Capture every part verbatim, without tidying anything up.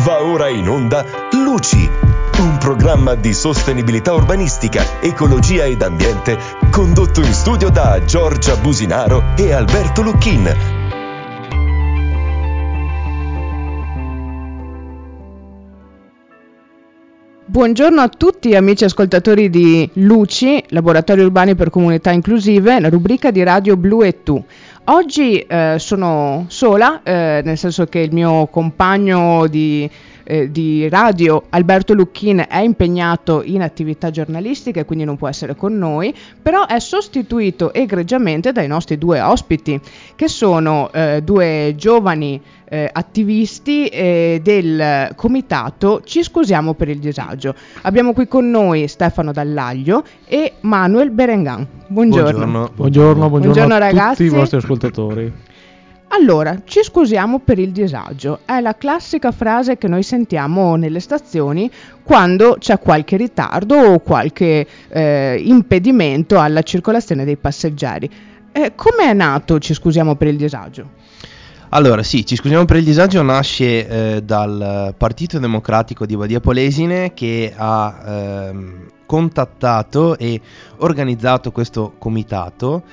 Va ora in onda Luci, un programma di sostenibilità urbanistica, ecologia ed ambiente, condotto in studio da Giorgia Businaro e Alberto Lucchin. Buongiorno a tutti amici ascoltatori di Luci, Laboratori Urbani per Comunità Inclusive, la rubrica di Radio Blu e Tu. Oggi eh, sono sola, eh, nel senso che il mio compagno di, eh, di radio, Alberto Lucchin, è impegnato in attività giornalistiche, quindi non può essere con noi, però è sostituito egregiamente dai nostri due ospiti, che sono eh, due giovani eh, attivisti eh, del comitato Ci scusiamo per il disagio. Abbiamo qui con noi Stefano Dallaglio e Manuel Berengan. Buongiorno. Buongiorno, buongiorno, buongiorno, buongiorno a ragazzi. tutti i vostri ascoltatori. Allora, ci scusiamo per il disagio. È la classica frase che noi sentiamo nelle stazioni quando c'è qualche ritardo o qualche eh, impedimento alla circolazione dei passeggeri. Eh, come è nato Ci scusiamo per il disagio? Allora sì, Ci scusiamo per il disagio nasce eh, dal Partito Democratico di Badia Polesine, che ha ehm, contattato e organizzato questo comitato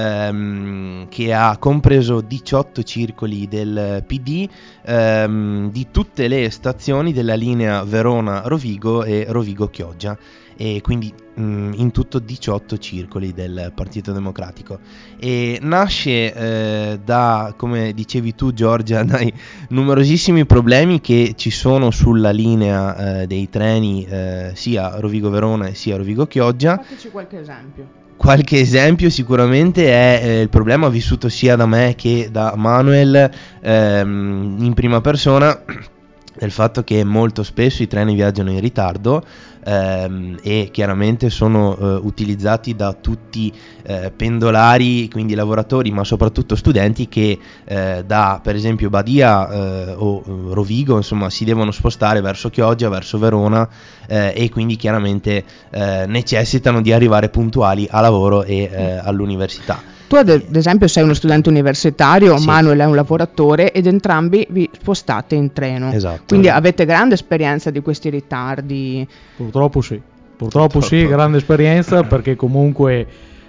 ehm, che ha compreso diciotto circoli del P D ehm, di tutte le stazioni della linea Verona-Rovigo e Rovigo-Chioggia, e quindi mh, in tutto diciotto circoli del Partito Democratico, e nasce eh, da, come dicevi tu Giorgia, dai numerosissimi problemi che ci sono sulla linea eh, dei treni eh, sia Rovigo-Verona sia Rovigo-Chioggia. Fateci qualche esempio. Qualche esempio sicuramente è eh, il problema vissuto sia da me che da Manuel ehm, in prima persona, del fatto che molto spesso i treni viaggiano in ritardo ehm, e chiaramente sono eh, utilizzati da tutti eh, pendolari, quindi lavoratori, ma soprattutto studenti che eh, da per esempio Badia eh, o Rovigo insomma si devono spostare verso Chioggia, verso Verona eh, e quindi chiaramente eh, necessitano di arrivare puntuali a lavoro e eh, all'università. Tu ad esempio sei uno studente universitario, sì. Manuel è un lavoratore ed entrambi vi spostate in treno. Esatto. Quindi avete grande esperienza di questi ritardi. Purtroppo sì, purtroppo, purtroppo. sì, grande esperienza, perché comunque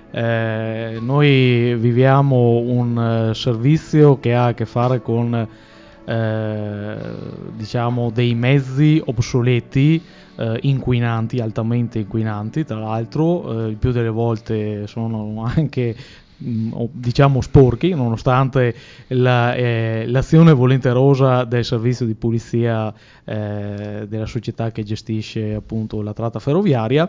eh, noi viviamo un uh, servizio che ha a che fare con eh, diciamo dei mezzi obsoleti, eh, inquinanti, altamente inquinanti, tra l'altro eh, il più delle volte sono anche diciamo sporchi, nonostante la, eh, l'azione volenterosa del servizio di pulizia eh, della società che gestisce appunto la tratta ferroviaria,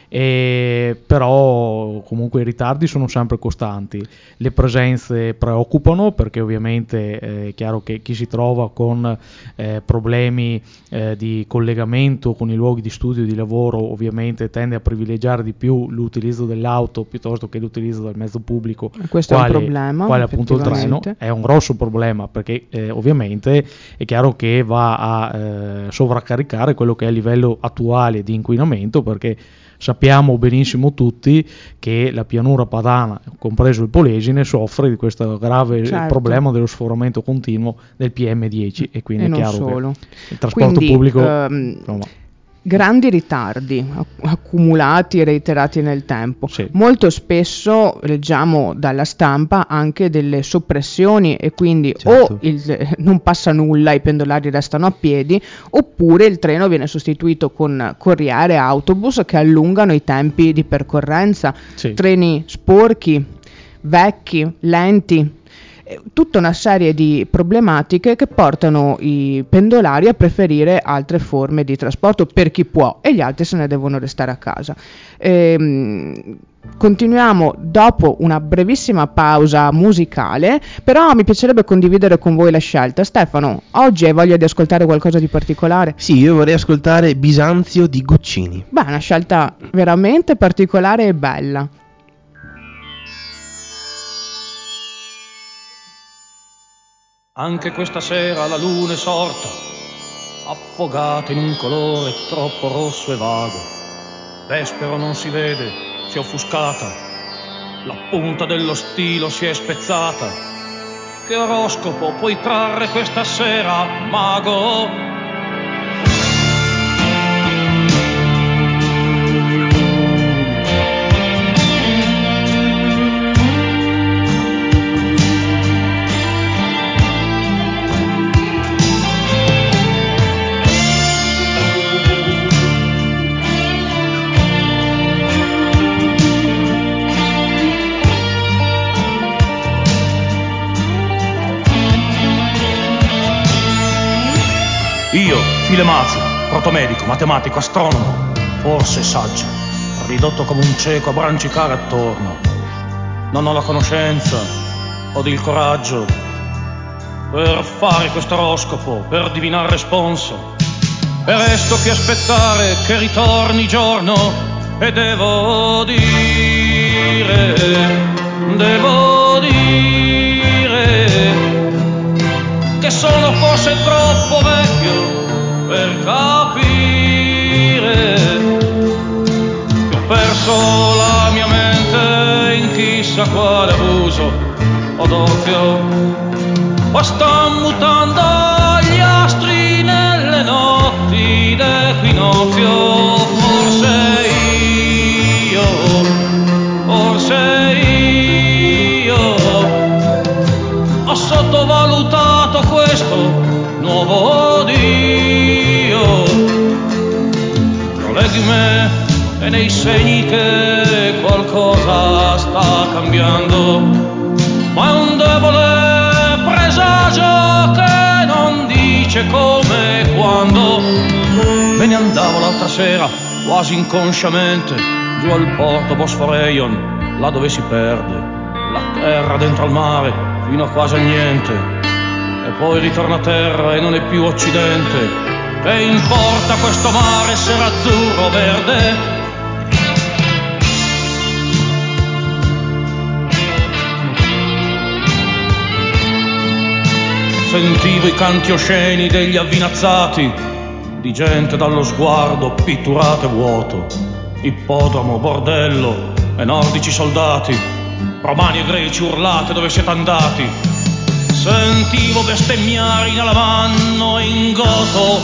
e però comunque i ritardi sono sempre costanti. Le presenze preoccupano, perché ovviamente è chiaro che chi si trova con eh, problemi eh, di collegamento con i luoghi di studio e di lavoro ovviamente tende a privilegiare di più l'utilizzo dell'auto piuttosto che l'utilizzo del mezzo pubblico. Questo quale, è un problema, quale appunto il treno. È un grosso problema, perché eh, ovviamente è chiaro che va a eh, sovraccaricare quello che è il livello attuale di inquinamento, perché sappiamo benissimo tutti che la pianura padana, compreso il Polesine, soffre di questo grave certo. problema dello sforamento continuo del P M dieci, e quindi e è non chiaro solo. che il trasporto quindi, pubblico um, grandi ritardi accumulati e reiterati nel tempo. Sì. Molto spesso leggiamo dalla stampa anche delle soppressioni, e quindi certo. o il, non passa nulla, i pendolari restano a piedi, oppure il treno viene sostituito con corriere e autobus che allungano i tempi di percorrenza. Sì. Treni sporchi, vecchi, lenti. Tutta una serie di problematiche che portano i pendolari a preferire altre forme di trasporto per chi può, e gli altri se ne devono restare a casa. Ehm, continuiamo dopo una brevissima pausa musicale, però mi piacerebbe condividere con voi la scelta. Stefano, oggi hai voglia di ascoltare qualcosa di particolare? Sì, io vorrei ascoltare Bisanzio di Guccini. Beh, è una scelta veramente particolare e bella. Anche questa sera la luna è sorta, affogata in un colore troppo rosso e vago. Vespero non si vede, si è offuscata, la punta dello stilo si è spezzata. Che oroscopo puoi trarre questa sera, mago? Filemazio, protomedico, matematico, astronomo, forse saggio, ridotto come un cieco a brancicare attorno. Non ho la conoscenza, ho il coraggio per fare questo oroscopo, per divinare responso. E resto che aspettare che ritorni giorno e devo dire, devo dire che sono forse troppo vecchio per capire che ho perso la mia mente in chissà quale abuso o d'occhio, o sto mutando gli astri nelle notti d'equinozio. Forse io, forse io ho sottovalutato questo nuovo Dio. Non leggi me e nei segni che qualcosa sta cambiando, ma è un debole presagio che non dice come e quando. Me ne andavo l'altra sera, quasi inconsciamente, giù al porto Bosforeion, là dove si perde la terra dentro al mare, fino a quasi a niente. E poi ritorna a terra e non è più occidente. Che importa questo mare se era azzurro o verde? Sentivo i canti osceni degli avvinazzati, di gente dallo sguardo pitturato e vuoto, ippodromo, bordello e nordici soldati, romani e greci urlate dove siete andati. Sentivo bestemmiare in alamanno e in goto,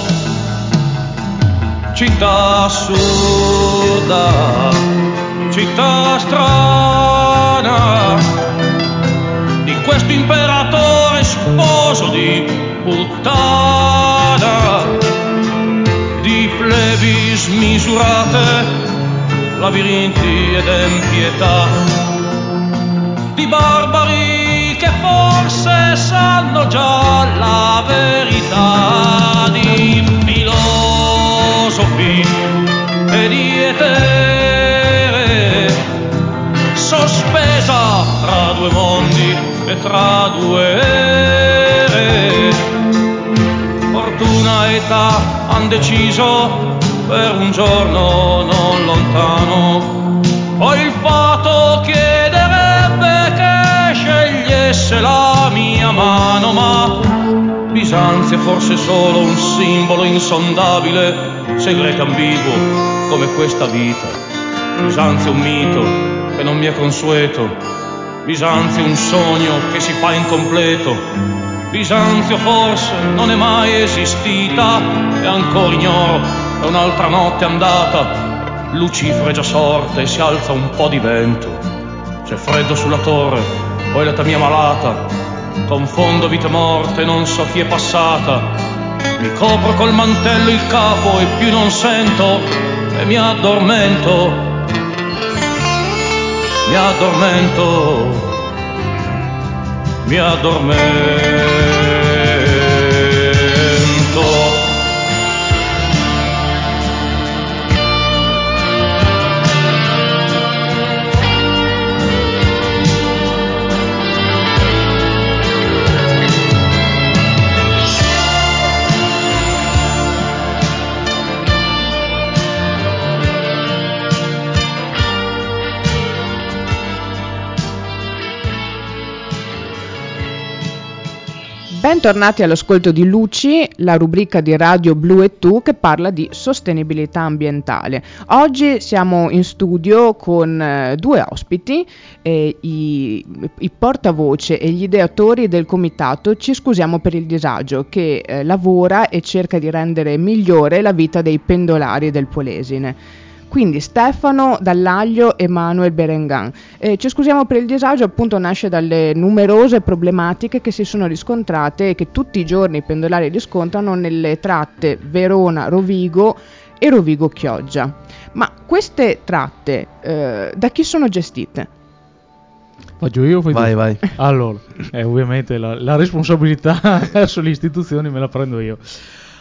città assurda, città strana, di questo imperatore sposo di puttana, di plebi smisurate, labirinti ed empietà, di barbari che forse sanno già la verità, di filosofi e di etere, sospesa tra due mondi e tra due ere. Fortuna e età han deciso per un giorno non lontano, poi il fato chiederebbe che scegliesse la mia mano, ma Bisanzio è forse solo un simbolo insondabile, segreto ambiguo come questa vita. Bisanzio è un mito che non mi è consueto, Bisanzio è un sogno che si fa incompleto, Bisanzio forse non è mai esistita e ancora ignoro, è un'altra notte andata. Lucifero è già sorte e si alza un po' di vento, c'è freddo sulla torre, poi l'età mia malata, confondo vita e morte, non so chi è passata, mi copro col mantello il capo e più non sento e mi addormento, mi addormento, mi addormento. Bentornati all'ascolto di Luci, la rubrica di Radio Blu e Tu che parla di sostenibilità ambientale. Oggi siamo in studio con eh, due ospiti, eh, i, i portavoce e gli ideatori del comitato Ci scusiamo per il disagio, che eh, lavora e cerca di rendere migliore la vita dei pendolari del Polesine. Quindi Stefano Dall'Aglio e Manuel Berengan. Eh, ci scusiamo per il disagio, appunto nasce dalle numerose problematiche che si sono riscontrate e che tutti i giorni i pendolari riscontrano nelle tratte Verona-Rovigo e Rovigo-Chioggia. Ma queste tratte eh, da chi sono gestite? Faccio io o fai Vai, tu? vai. Allora, eh, ovviamente la, la responsabilità verso le istituzioni me la prendo io.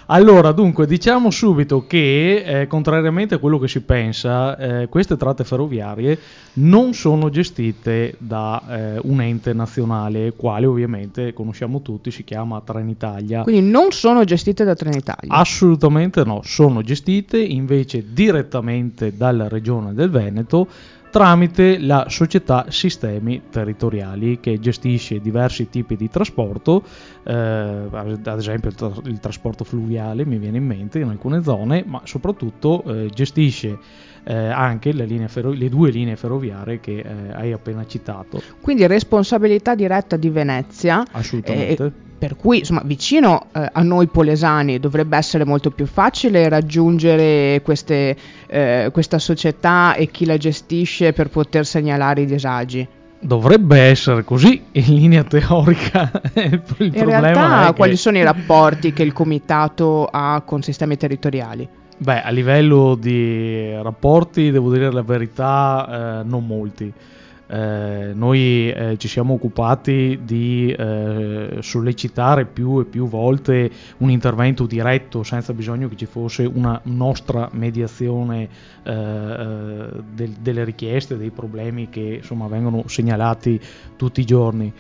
Allora, dunque, diciamo subito che, eh, contrariamente a quello che si pensa, eh, queste tratte ferroviarie non sono gestite da eh, un ente nazionale, quale ovviamente conosciamo tutti, si chiama Trenitalia. Quindi non sono gestite da Trenitalia? Assolutamente no, sono gestite invece direttamente dalla Regione del Veneto, tramite la società Sistemi Territoriali, che gestisce diversi tipi di trasporto, eh, ad esempio il, tra- il trasporto fluviale mi viene in mente in alcune zone, ma soprattutto eh, gestisce eh, anche le, linee ferro- le due linee ferroviarie che eh, hai appena citato. Quindi responsabilità diretta di Venezia. Assolutamente. Eh, per cui, insomma, vicino eh, a noi polesani dovrebbe essere molto più facile raggiungere queste, eh, questa società e chi la gestisce per poter segnalare i disagi. Dovrebbe essere così in linea teorica. Il In problema realtà, è che... quali sono i rapporti che il comitato ha con sistemi territoriali? Beh, a livello di rapporti, devo dire la verità, eh, non molti. Eh, noi eh, ci siamo occupati di eh, sollecitare più e più volte un intervento diretto, senza bisogno che ci fosse una nostra mediazione eh, eh, del, delle richieste, dei problemi che insomma vengono segnalati tutti i giorni.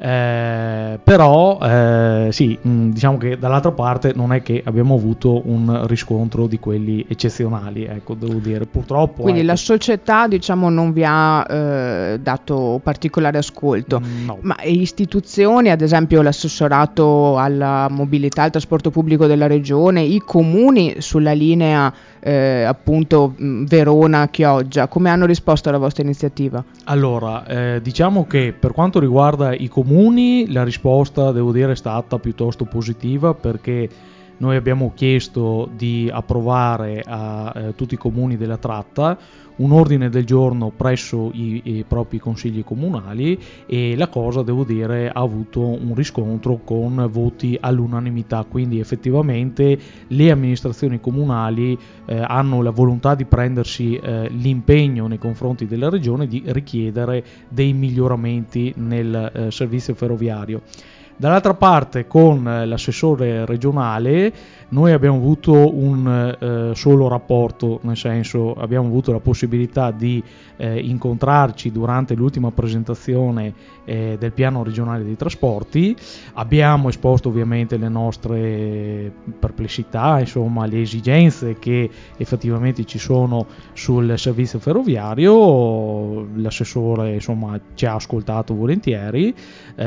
Eh, però eh, sì, mh, diciamo che dall'altra parte non è che abbiamo avuto un riscontro di quelli eccezionali, ecco, devo dire, purtroppo. Quindi ecco. la società, diciamo, non vi ha eh, dato particolare ascolto. Mm, no. Ma istituzioni, ad esempio l'assessorato alla mobilità e al trasporto pubblico della regione, i comuni sulla linea eh, appunto mh, Verona-Chioggia, come hanno risposto alla vostra iniziativa? Allora, eh, diciamo che per quanto riguarda i comuni, la risposta, devo dire, è stata piuttosto positiva, perché noi abbiamo chiesto di approvare a eh, tutti i comuni della tratta un ordine del giorno presso i, i propri consigli comunali, e la cosa, devo dire, ha avuto un riscontro con voti all'unanimità, quindi effettivamente le amministrazioni comunali eh, hanno la volontà di prendersi eh, l'impegno nei confronti della regione di richiedere dei miglioramenti nel eh, servizio ferroviario. Dall'altra parte, con eh, l'assessore regionale noi abbiamo avuto un eh, solo rapporto, nel senso abbiamo avuto la possibilità di eh, incontrarci durante l'ultima presentazione eh, del piano regionale dei trasporti. Abbiamo esposto ovviamente le nostre perplessità, insomma le esigenze che effettivamente ci sono sul servizio ferroviario. L'assessore insomma ci ha ascoltato volentieri, eh,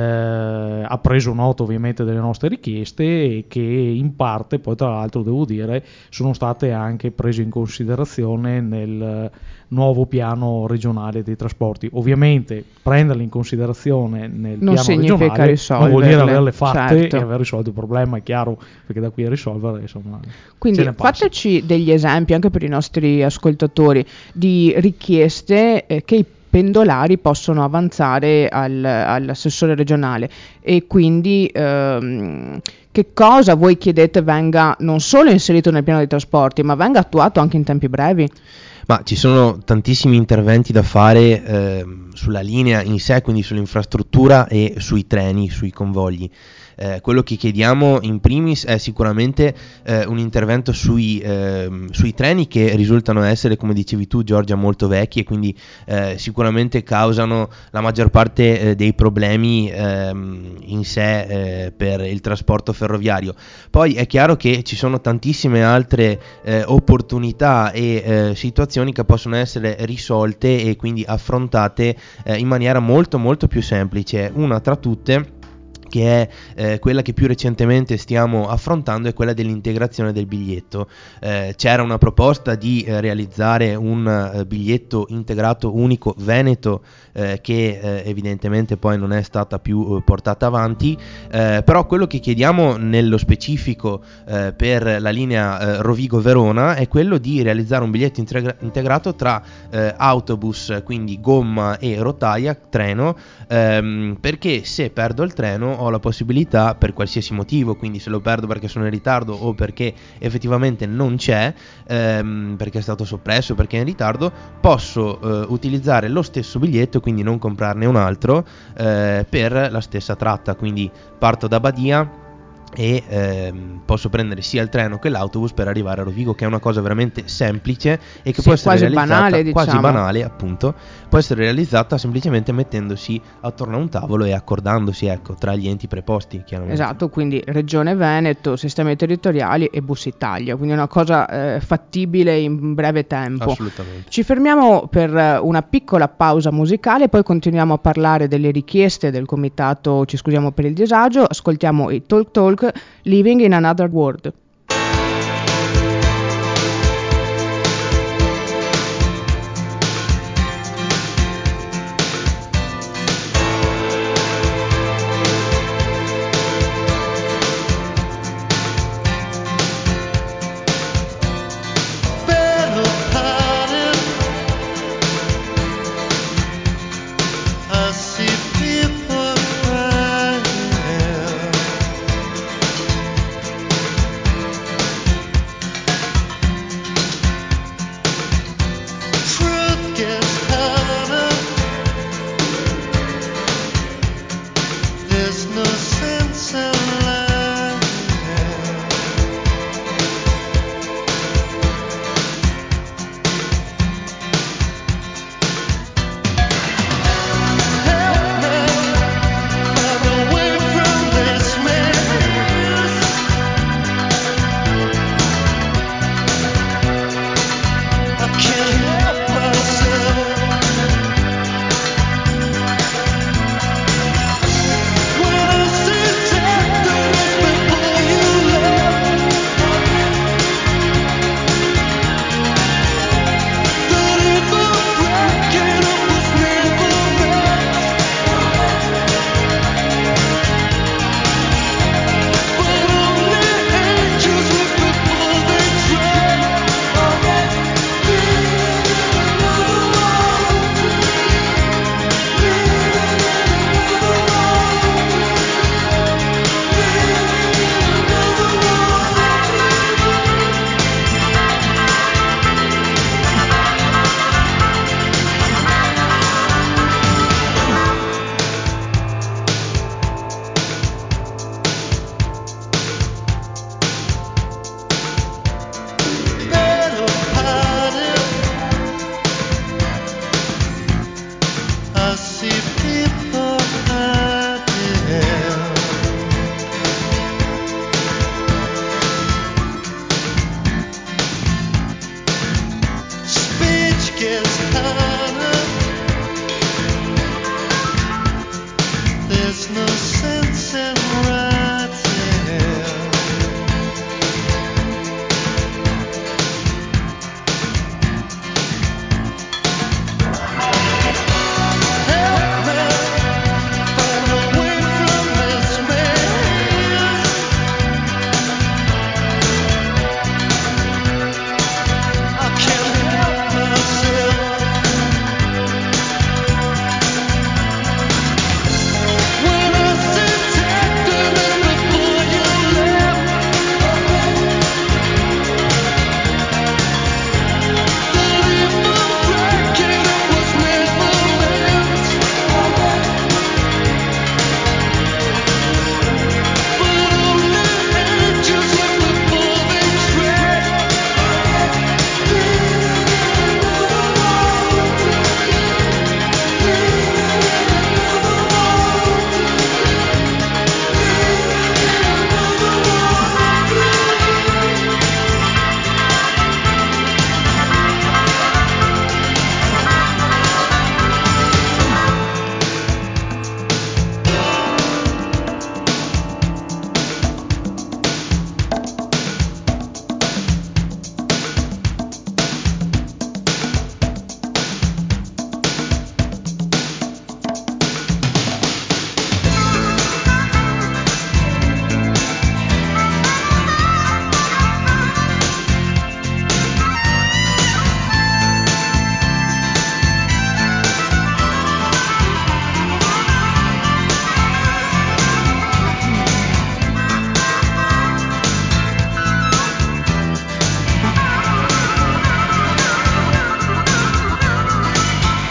ha preso nota ovviamente delle nostre richieste, e che in parte poi, tra l'altro, devo dire, sono state anche prese in considerazione nel nuovo piano regionale dei trasporti. Ovviamente prenderle in considerazione nel non piano regionale non vuol dire averle fatte, certo, e aver risolto il problema, è chiaro, perché da qui a risolvere insomma. Quindi fateci degli esempi anche per i nostri ascoltatori di richieste eh, che i pendolari possono avanzare al, all'assessore regionale, e quindi ehm, che cosa voi chiedete venga non solo inserito nel piano dei trasporti, ma venga attuato anche in tempi brevi? Ma ci sono tantissimi interventi da fare eh, sulla linea in sé, quindi sull'infrastruttura e sui treni, sui convogli. Eh, quello che chiediamo in primis è sicuramente eh, un intervento sui, eh, sui treni, che risultano essere, come dicevi tu Giorgia, molto vecchi, e quindi eh, sicuramente causano la maggior parte eh, dei problemi ehm, in sé eh, per il trasporto ferroviario. Poi è chiaro che ci sono tantissime altre eh, opportunità e eh, situazioni che possono essere risolte e quindi affrontate eh, in maniera molto molto più semplice. Una tra tutte, che è eh, quella che più recentemente stiamo affrontando, è quella dell'integrazione del biglietto. Eh, c'era una proposta di eh, realizzare un eh, biglietto integrato unico veneto eh, che eh, evidentemente poi non è stata più eh, portata avanti, eh, però quello che chiediamo nello specifico eh, per la linea eh, Rovigo-Verona è quello di realizzare un biglietto integra- integrato tra eh, autobus, quindi gomma e rotaia, treno, ehm, perché se perdo il treno ho la possibilità, per qualsiasi motivo, quindi se lo perdo perché sono in ritardo o perché effettivamente non c'è, ehm, perché è stato soppresso, perché è in ritardo, posso eh, utilizzare lo stesso biglietto, quindi non comprarne un altro eh, per la stessa tratta. Quindi parto da Badia e ehm, posso prendere sia il treno che l'autobus per arrivare a Rovigo, che è una cosa veramente semplice e che Sì, può essere quasi realizzata banale, quasi diciamo. banale, appunto, può essere realizzata semplicemente mettendosi attorno a un tavolo e accordandosi, ecco, tra gli enti preposti, chiaramente. Esatto, quindi Regione Veneto, sistemi territoriali e Bus Italia, quindi è una cosa eh, fattibile in breve tempo. Assolutamente. Ci fermiamo per eh, una piccola pausa musicale, poi continuiamo a parlare delle richieste del comitato Ci scusiamo per il disagio, ascoltiamo i Talk Talk, Living in Another World.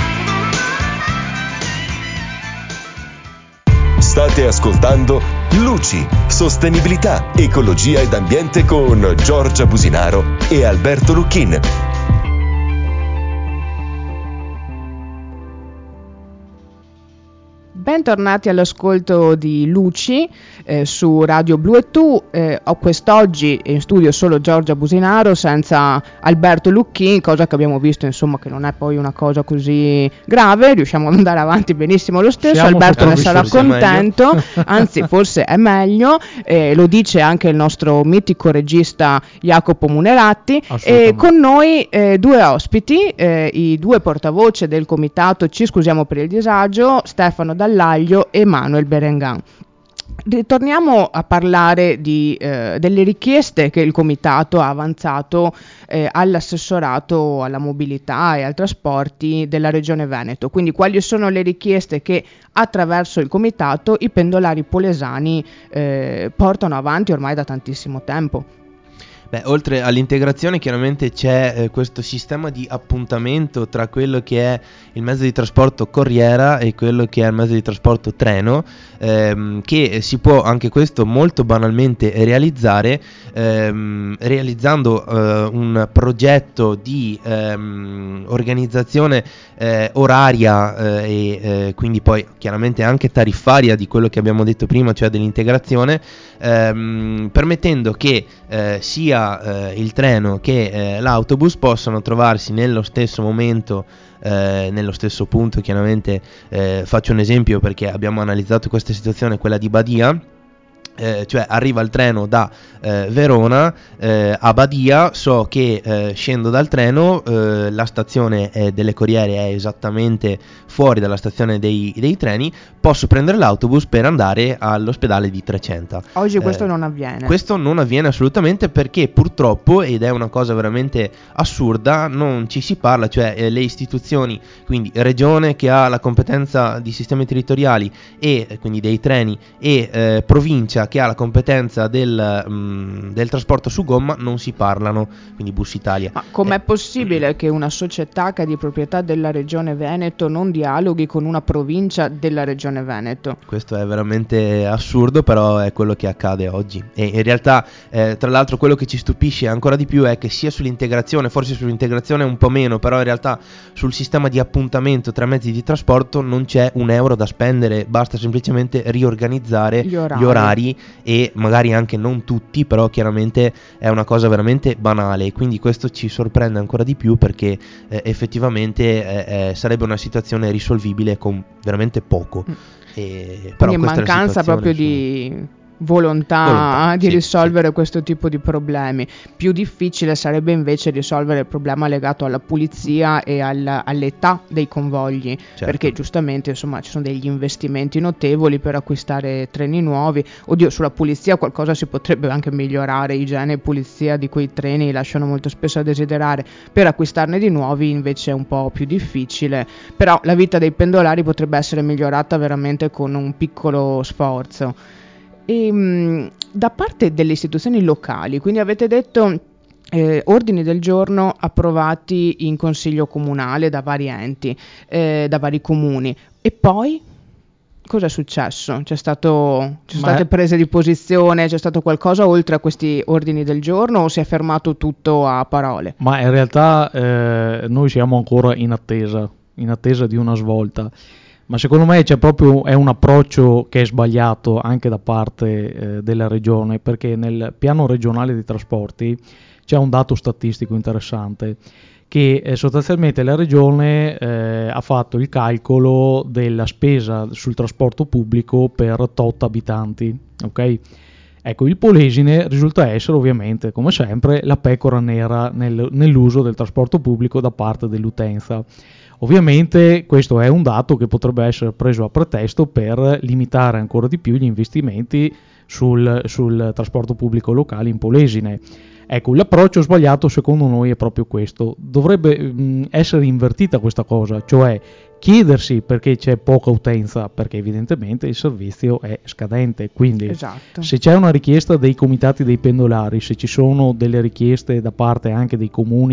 State ascoltando Luci, sostenibilità, ecologia ed ambiente con Giorgia Businaro e Alberto Lucchin. Bentornati all'ascolto di Luci eh, su Radio Blu e Tu. Eh, ho quest'oggi in studio solo Giorgia Businaro senza Alberto Lucchin, cosa che abbiamo visto insomma che non è poi una cosa così grave, riusciamo ad andare avanti benissimo lo stesso. Siamo Alberto ne sarà contento, meglio. anzi forse è meglio, eh, lo dice anche il nostro mitico regista Jacopo Muneratti. E con noi eh, due ospiti, eh, i due portavoce del comitato Ci scusiamo per il disagio, Stefano Dall'Aglio e Manuel Berengan. Ritorniamo a parlare di, eh, delle richieste che il comitato ha avanzato eh, all'assessorato alla mobilità e ai trasporti della Regione Veneto. Quindi quali sono le richieste che attraverso il comitato i pendolari polesani eh, portano avanti ormai da tantissimo tempo? Beh, oltre all'integrazione chiaramente c'è eh, questo sistema di appuntamento tra quello che è il mezzo di trasporto corriera e quello che è il mezzo di trasporto treno, ehm, che si può anche questo molto banalmente realizzare ehm, realizzando eh, un progetto di ehm, organizzazione eh, oraria eh, e eh, quindi poi chiaramente anche tariffaria di quello che abbiamo detto prima, cioè dell'integrazione, ehm, permettendo che eh, sia Eh, il treno che eh, l'autobus possano trovarsi nello stesso momento, eh, nello stesso punto. Chiaramente eh, faccio un esempio perché abbiamo analizzato questa situazione, quella di Badia. Eh, cioè arriva il treno da eh, Verona eh, a Badia, so che eh, scendo dal treno, eh, la stazione eh, delle Corriere è esattamente fuori dalla stazione dei, dei treni, posso prendere l'autobus per andare all'ospedale di Trecenta. Oggi questo eh, non avviene. Questo non avviene assolutamente perché purtroppo, ed è una cosa veramente assurda, non ci si parla, cioè eh, le istituzioni, quindi regione che ha la competenza di sistemi territoriali e eh, quindi dei treni e eh, provincia che ha la competenza del, mh, del trasporto su gomma, non si parlano, quindi Bus Italia. Ma com'è eh, possibile che una società che è di proprietà della Regione Veneto non dialoghi con una provincia della Regione Veneto? Questo è veramente assurdo, però è quello che accade oggi. E in realtà, eh, tra l'altro, quello che ci stupisce ancora di più è che sia sull'integrazione, forse sull'integrazione un po' meno, però in realtà sul sistema di appuntamento tra mezzi di trasporto non c'è un euro da spendere, basta semplicemente riorganizzare Gli orari. gli orari e magari anche non tutti, però chiaramente è una cosa veramente banale, quindi questo ci sorprende ancora di più perché eh, effettivamente eh, eh, sarebbe una situazione risolvibile con veramente poco. Mm. E, però Quindi questa è la mancanza situazione, proprio insomma. di volontà, Volontà, di sì, risolvere sì. questo tipo di problemi. Più difficile sarebbe invece risolvere il problema legato alla pulizia e al, all'età dei convogli, Certo. perché giustamente insomma ci sono degli investimenti notevoli per acquistare treni nuovi. Oddio, sulla pulizia qualcosa si potrebbe anche migliorare, igiene e pulizia di quei treni lasciano molto spesso a desiderare, per acquistarne di nuovi invece è un po' più difficile, però la vita dei pendolari potrebbe essere migliorata veramente con un piccolo sforzo. E, mh, da parte delle istituzioni locali, quindi avete detto eh, ordini del giorno approvati in consiglio comunale da vari enti, eh, da vari comuni, e poi cosa è successo? C'è stato, ci sono Ma state è... prese di posizione, c'è stato qualcosa oltre a questi ordini del giorno o si è fermato tutto a parole? Ma in realtà eh, noi siamo ancora in attesa, in attesa di una svolta. Ma secondo me c'è proprio è un approccio che è sbagliato anche da parte eh, della regione, perché nel piano regionale dei trasporti c'è un dato statistico interessante, che eh, sostanzialmente la regione eh, ha fatto il calcolo della spesa sul trasporto pubblico per tot abitanti, ok? Ecco, il Polesine risulta essere ovviamente, come sempre, la pecora nera nel, nell'uso del trasporto pubblico da parte dell'utenza. Ovviamente questo è un dato che potrebbe essere preso a pretesto per limitare ancora di più gli investimenti sul, sul trasporto pubblico locale in Polesine. Ecco, l'approccio sbagliato secondo noi è proprio questo. Dovrebbe mh, essere invertita questa cosa, cioè chiedersi perché c'è poca utenza, perché evidentemente il servizio è scadente. Quindi Esatto. se c'è una richiesta dei comitati dei pendolari, se ci sono delle richieste da parte anche dei comuni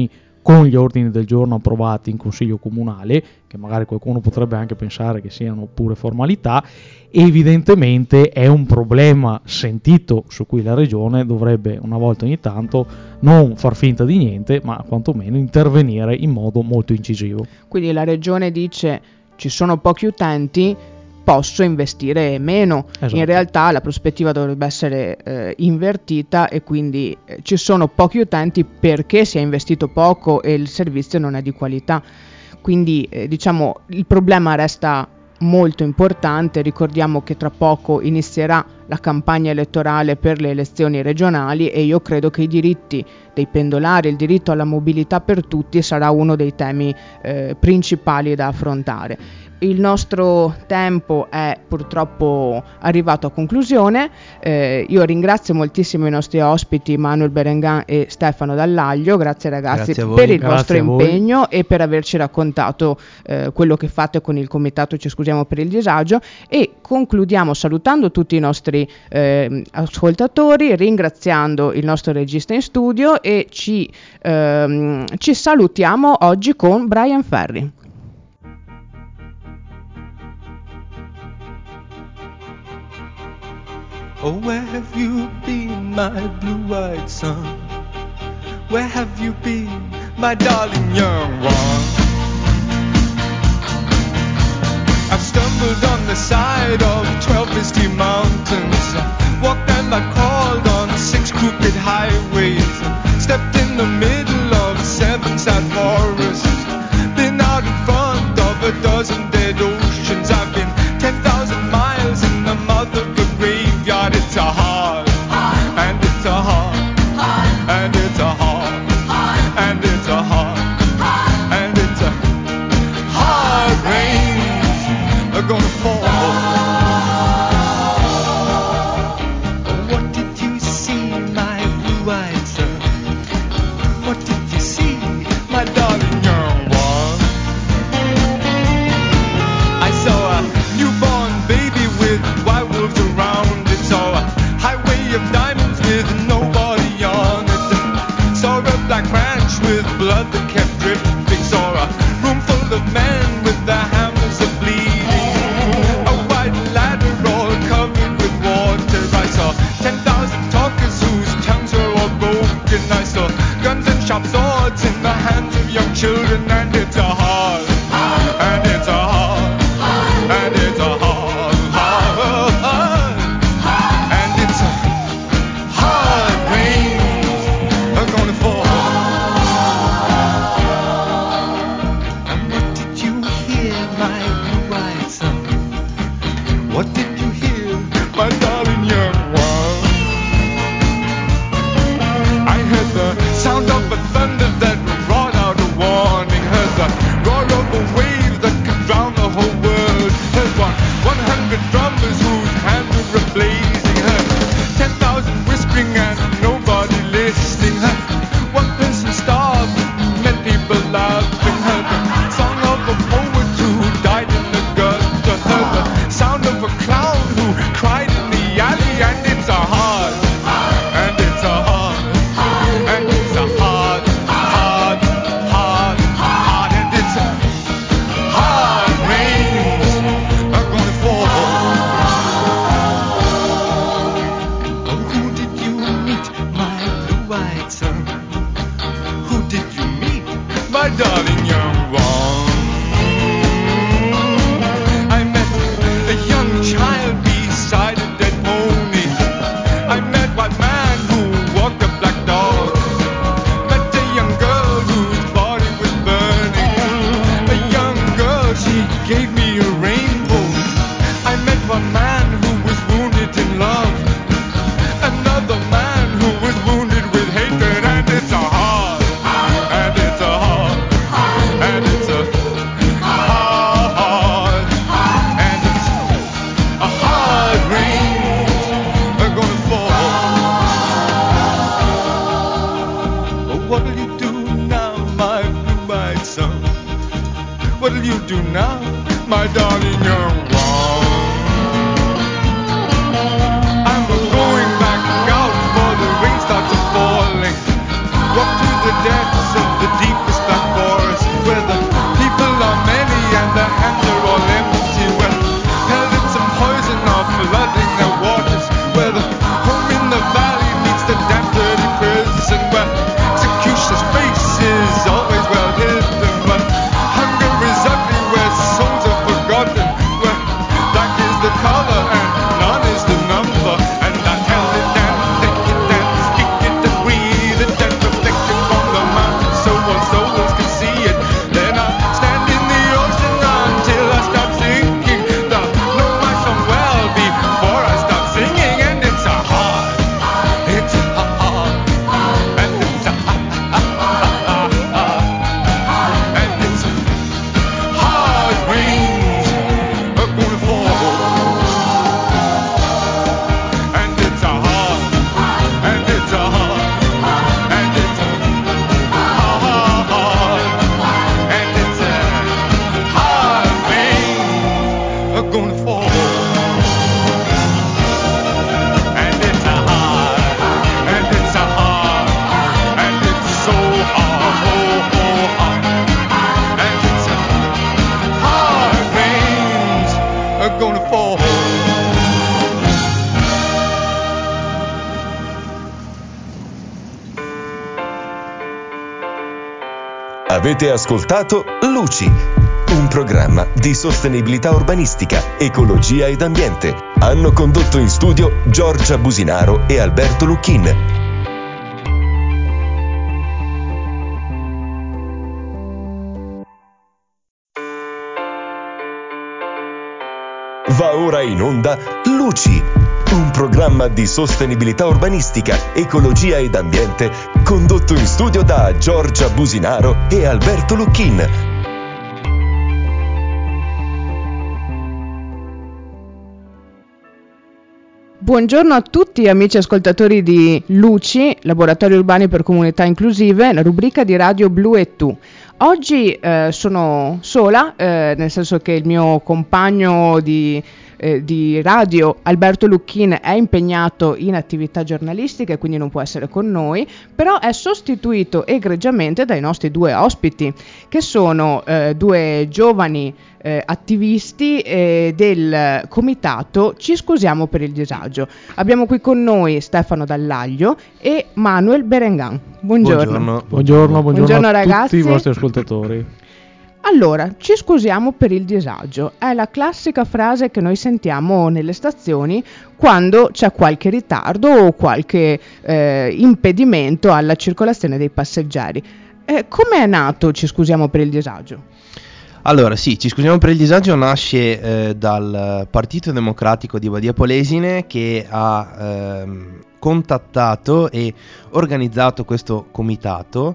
con gli ordini del giorno approvati in Consiglio Comunale, che magari qualcuno potrebbe anche pensare che siano pure formalità. Evidentemente è un problema sentito su cui la Regione dovrebbe una volta ogni tanto non far finta di niente, ma quantomeno intervenire in modo molto incisivo. Quindi la Regione dice: ci sono pochi utenti, posso investire meno. Esatto. In realtà la prospettiva dovrebbe essere eh, invertita, e quindi eh, ci sono pochi utenti perché si è investito poco e il servizio non è di qualità. Quindi eh, diciamo il problema resta molto importante. Ricordiamo che tra poco inizierà la campagna elettorale per le elezioni regionali, e io credo che i diritti dei pendolari, il diritto alla mobilità per tutti, sarà uno dei temi eh, principali da affrontare. Il nostro tempo è purtroppo arrivato a conclusione. Eh, io ringrazio moltissimo i nostri ospiti Manuel Berengan e Stefano Dall'Aglio. Grazie ragazzi Grazie a voi. per il Grazie vostro a voi. impegno e per averci raccontato eh, quello che fate con il comitato Ci scusiamo per il disagio, e concludiamo salutando tutti i nostri eh, ascoltatori, ringraziando il nostro regista in studio, e ci, ehm, ci salutiamo oggi con Brian Ferry. Oh, where have you been, my blue-eyed son? Where have you been, my darling young one? I've stumbled on the side of twelve misty mountains, walked and I crawled on six crooked highways, stepped in the middle of seven sad forests, been out in front of a dozen dead oceans. I've been ten thousand miles in the mouth of a graveyard. It's a hard, and it's a hard, and it's a hard, and it's a hard, and it's a hard rain are gonna fall. What did you see, my blue-eyed son? What did you see, my darling young one? I saw a newborn baby with white wolves around it, saw a highway of diamonds with nobody on it, saw a black ranch with blood that kept dripping, saw a room full of men with their hammers of bleeding, a white ladder all covered with water. I saw ten thousand talkers whose tongues were all broken. I saw guns and sharp swords in the hands of young children. And it's a hard, and it's a hard, and it's a hard, hard, hard, and it's a hard rain are gonna fall. And what did you hear, my blue-eyed son? What did you hear, my darling young one? I heard the sound of a thunder that roared out a warning, heard the roar of a wave that could drown the whole world, heard one, one hundred drummers whose hands were blazing, heard ten thousand whispering and nobody listening, heard one person starved, many people laughing, heard the song of a poet who died in the gutter, heard the sound of a clown who cried in the alley. And it's a hard, and it's a hard, and it's a hard, hard, hard, hard, and it's a hard rain are gonna fall. Oh, who did you meet, Avete ascoltato Luci, un programma di sostenibilità urbanistica, ecologia ed ambiente. Hanno condotto in studio Giorgia Businaro e Alberto Lucchin. Va ora in onda Luci, un programma di sostenibilità urbanistica, ecologia ed ambiente, condotto in studio da Giorgia Businaro e Alberto Lucchin. Buongiorno a tutti amici ascoltatori di Luci, Laboratori Urbani per Comunità Inclusive, la rubrica di Radio Blu e Tu. Oggi eh, sono sola, eh, nel senso che il mio compagno di, eh, di radio, Alberto Lucchin, è impegnato in attività giornalistiche, quindi non può essere con noi, però è sostituito egregiamente dai nostri due ospiti, che sono eh, due giovani Eh, attivisti eh, del comitato Ci scusiamo per il disagio. Abbiamo qui con noi Stefano Dallaglio e Manuel Berengan. Buongiorno. Buongiorno, buongiorno, buongiorno, buongiorno a ragazzi. tutti i vostri ascoltatori. Allora, ci scusiamo per il disagio. È la classica frase che noi sentiamo nelle stazioni quando c'è qualche ritardo o qualche eh, impedimento alla circolazione dei passeggeri. Eh, come è nato Ci scusiamo per il disagio? Allora, sì, Ci scusiamo per il disagio nasce eh, dal Partito Democratico di Badia Polesine, che ha ehm, contattato e organizzato questo comitato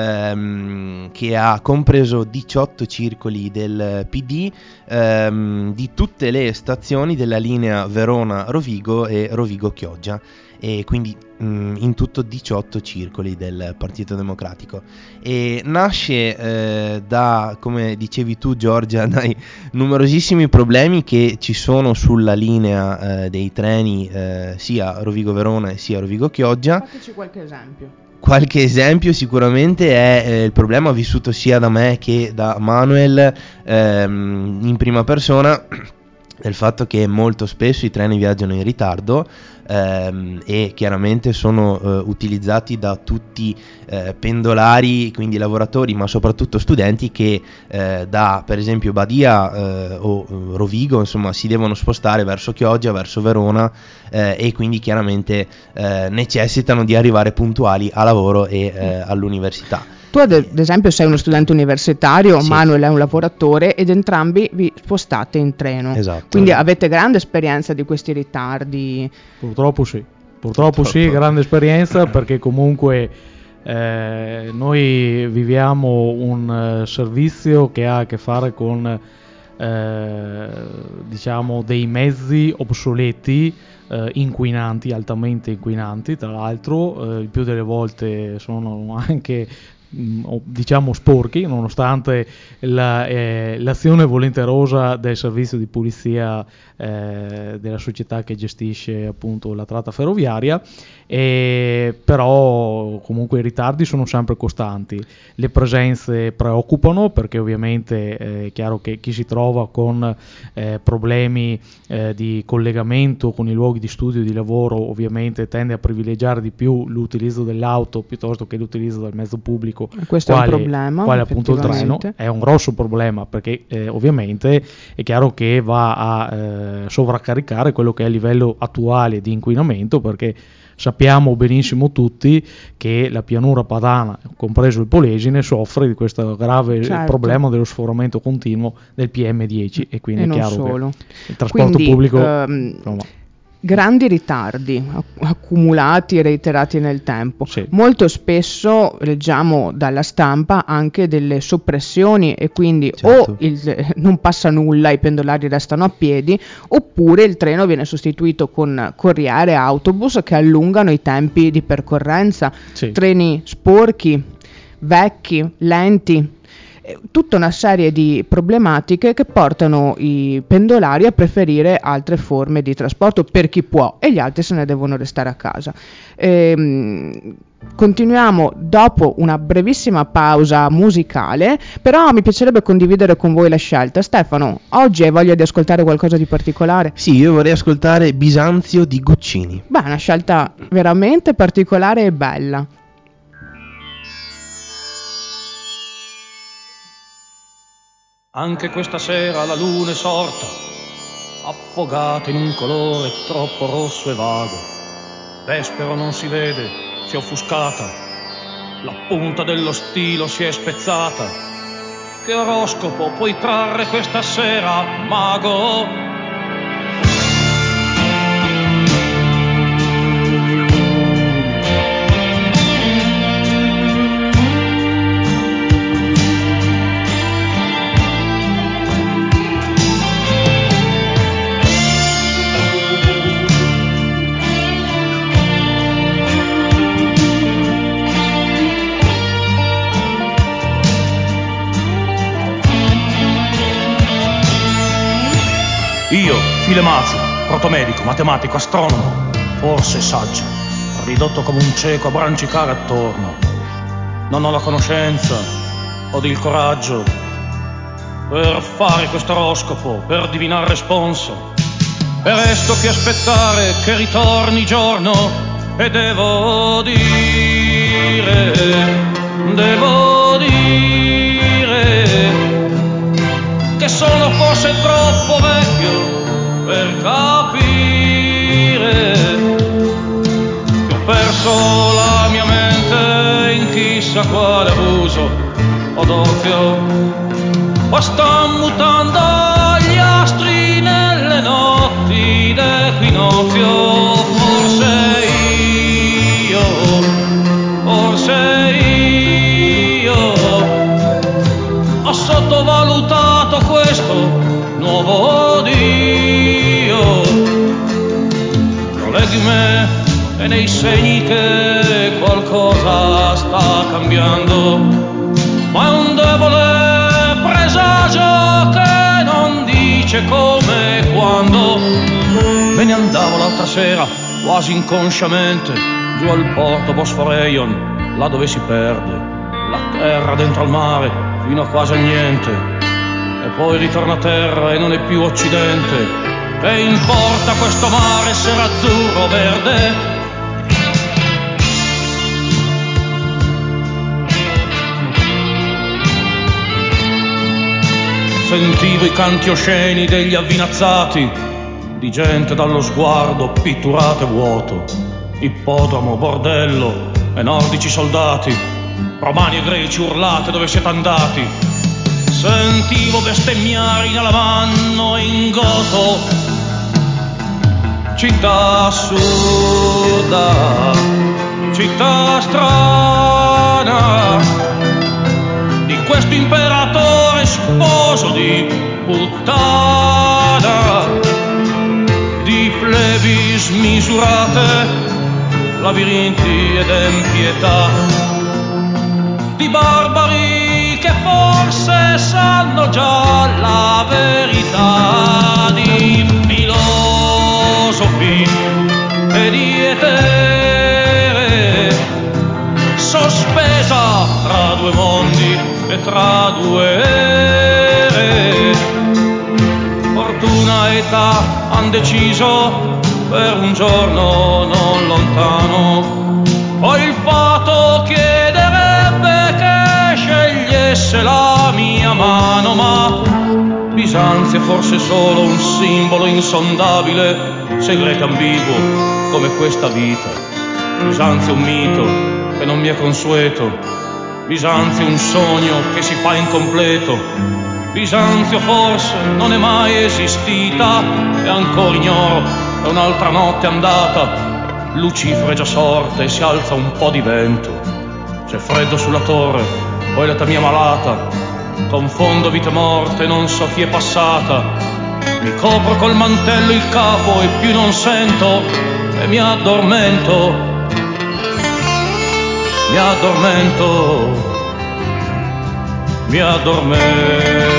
ehm, che ha compreso diciotto circoli del P D ehm, di tutte le stazioni della linea Verona-Rovigo e Rovigo-Chioggia, e quindi mh, in tutto diciotto circoli del Partito Democratico, e nasce eh, da, come dicevi tu Giorgia, dai numerosissimi problemi che ci sono sulla linea eh, dei treni eh, sia Rovigo-Verona sia Rovigo-Chioggia. Fateci qualche esempio. Qualche esempio sicuramente è eh, il problema vissuto sia da me che da Manuel ehm, in prima persona, del fatto che molto spesso i treni viaggiano in ritardo ehm, e chiaramente sono eh, utilizzati da tutti eh, pendolari, quindi lavoratori, ma soprattutto studenti che eh, da per esempio Badia eh, o Rovigo insomma si devono spostare verso Chioggia, verso Verona eh, e quindi chiaramente eh, necessitano di arrivare puntuali a lavoro e eh, all'università. Tu ad esempio sei uno studente universitario, Sì. Manuel è un lavoratore ed entrambi vi spostate in treno. Esatto. Quindi avete grande esperienza di questi ritardi. Purtroppo sì, purtroppo, Purtroppo. sì, grande esperienza, perché comunque eh, noi viviamo un uh, servizio che ha a che fare con eh, diciamo dei mezzi obsoleti, eh, inquinanti, altamente inquinanti, tra l'altro eh, il più delle volte sono anche diciamo sporchi, nonostante la, eh, l'azione volenterosa del servizio di pulizia eh, della società che gestisce appunto la tratta ferroviaria, e però comunque i ritardi sono sempre costanti. Le presenze preoccupano, perché ovviamente eh, è chiaro che chi si trova con eh, problemi eh, di collegamento con i luoghi di studio e di lavoro ovviamente tende a privilegiare di più l'utilizzo dell'auto piuttosto che l'utilizzo del mezzo pubblico. Questo quale, è un problema, quale appunto il treno. È un grosso problema, perché eh, ovviamente è chiaro che va a eh, sovraccaricare quello che è il livello attuale di inquinamento, perché sappiamo benissimo tutti che la pianura padana, compreso il Polesine, soffre di questo grave certo. problema dello sforamento continuo del P M dieci, e quindi e è non chiaro solo. che il trasporto Quindi, pubblico ehm, insomma, grandi ritardi accumulati e reiterati nel tempo. Sì. Molto spesso leggiamo dalla stampa anche delle soppressioni, e quindi Certo. o il, non passa nulla, i pendolari restano a piedi, oppure il treno viene sostituito con corriere, autobus che allungano i tempi di percorrenza. Sì. Treni sporchi, vecchi, lenti. Tutta una serie di problematiche che portano i pendolari a preferire altre forme di trasporto per chi può, e gli altri se ne devono restare a casa. Ehm, continuiamo dopo una brevissima pausa musicale, però mi piacerebbe condividere con voi la scelta. Stefano, oggi hai voglia di ascoltare qualcosa di particolare? Sì, io vorrei ascoltare Bisanzio di Guccini. Beh, è una scelta veramente particolare e bella. Anche questa sera la luna è sorta, affogata in un colore troppo rosso e vago. Vespero non si vede, si è offuscata, la punta dello stilo si è spezzata. Che oroscopo puoi trarre questa sera, mago? Io, Filemazzi, protomedico, matematico, astronomo, forse saggio, ridotto come un cieco a brancicare attorno. Non ho la conoscenza, ho il coraggio per fare questo oroscopo, per divinare responso. E resto qui aspettare che ritorni giorno e devo dire, devo dire che sono forse troppo vecchio per capire che ho perso la mia mente in chissà quale abuso o d'occhio, o sta mutando gli astri nelle notti d'equinozio. Forse io, forse io ho sottovalutato questo nuovo Dio. Proleghi me e nei segni che qualcosa sta cambiando, ma è un debole presagio che non dice come e quando. Me ne andavo l'altra sera, quasi inconsciamente, giù al porto Bosforeion, là dove si perde la terra dentro al mare, fino a quasi a niente, e poi ritorna a terra e non è più occidente. Che importa questo mare se era azzurro o verde? Sentivo i canti osceni degli avvinazzati, di gente dallo sguardo pitturato e vuoto, ippodromo, bordello e nordici soldati, romani e greci urlate dove siete andati. Sentivo bestemmiare in alamanno e in goto, città assurda, città strana, di questo imperatore sposo di puttana, di plebi smisurate, labirinti ed empietà, di barbari che forse sanno già la verità, di filosofi e di etere, sospesa tra due mondi e tra due ere. Fortuna e età han deciso per un giorno non lontano, poi il fato chiederebbe che scegliesse la mia mano, ma Bisanzio è forse solo un simbolo insondabile, segreto ambiguo come questa vita. Bisanzio è un mito che non mi è consueto, Bisanzio è un sogno che si fa incompleto. Bisanzio forse non è mai esistita e ancora ignoro, è un'altra notte andata. Lucifero è già sorte e si alza un po' di vento, c'è freddo sulla torre, poi l'età mia malata, confondo vita e morte, non so chi è passata. Mi copro col mantello il capo e più non sento e mi addormento, mi addormento, mi addormento.